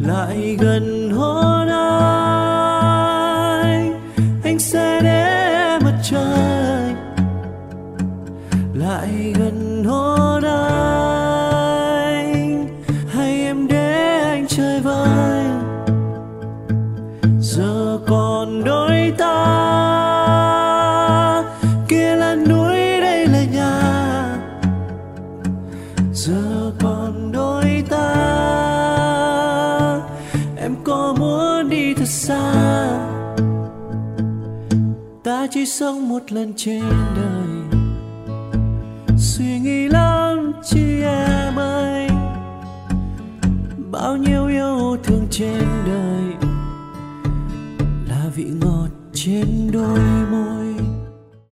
lại gần hôn anh sẽ để mặt trời lại gần hôn anh, hay em để anh chơi vơi. Giờ còn đôi ta, kia là núi đây là nhà. Giờ còn đôi ta, em có muốn đi thật xa? Ta chỉ sống một lần trên đời, suy nghĩ lắm chi em ơi. Bao nhiêu yêu thương trên đời là vị ngọt trên đôi môi.